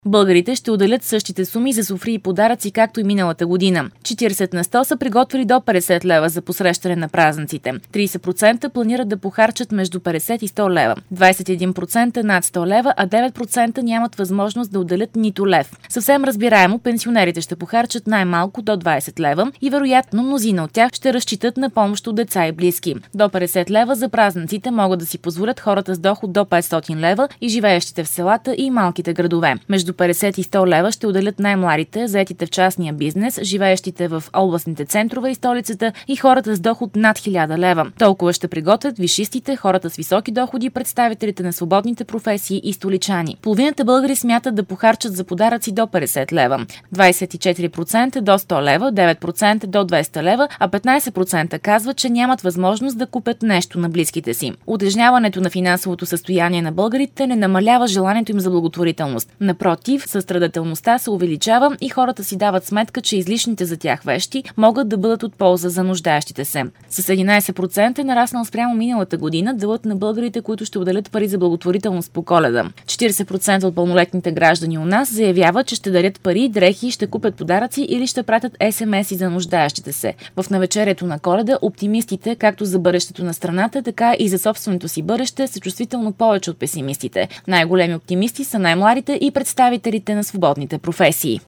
Българите ще отделят същите суми за суфри и подаръци, както и миналата година. 40 на 100 са приготвили до 50 лева за посрещане на празниците. 30% планират да похарчат между 50 и 100 лева. 21% над 100 лева, а 9% нямат възможност да отделят нито лев. Съвсем разбираемо, пенсионерите ще похарчат най-малко до 20 лева и вероятно мнозина от тях ще разчитат на помощ от деца и близки. До 50 лева за празниците могат да си позволят хората с доход до 500 лева и живеещите в селата и малките градове. Между 50 и 100 лева ще отделят най-младите, заетите в частния бизнес, живеещите в областните центрове и столицата и хората с доход над 1000 лева. Толкова ще приготвят висшистите, хората с високи доходи, представителите на свободните професии и столичани. Половината българи смятат да похарчат за подаръци до 50 лева, 24% до 100 лева, 9% до 200 лева, а 15% казват, че нямат възможност да купят нещо на близките си. Утежняването на финансовото състояние на българите не намалява желанието им за благотворителност. Напротив, състрадателността се увеличава и хората си дават сметка, че излишните за тях вещи могат да бъдат от полза за нуждаещите се. С 11% е нараснал спрямо миналата година делът на българите, които ще отделят пари за благотворителност по Коледа. 40% от пълнолетните граждани у нас заявяват, че ще дарят пари, дрехи, ще купят подаръци или ще пратят SMS-и за нуждаещите се. В навечерието на Коледа оптимистите, както за бъдещето на страната, така и за собственото си бъдеще, са чувствително повече от песимистите. Най-големи оптимисти са най-младите и представителите на свободните професии.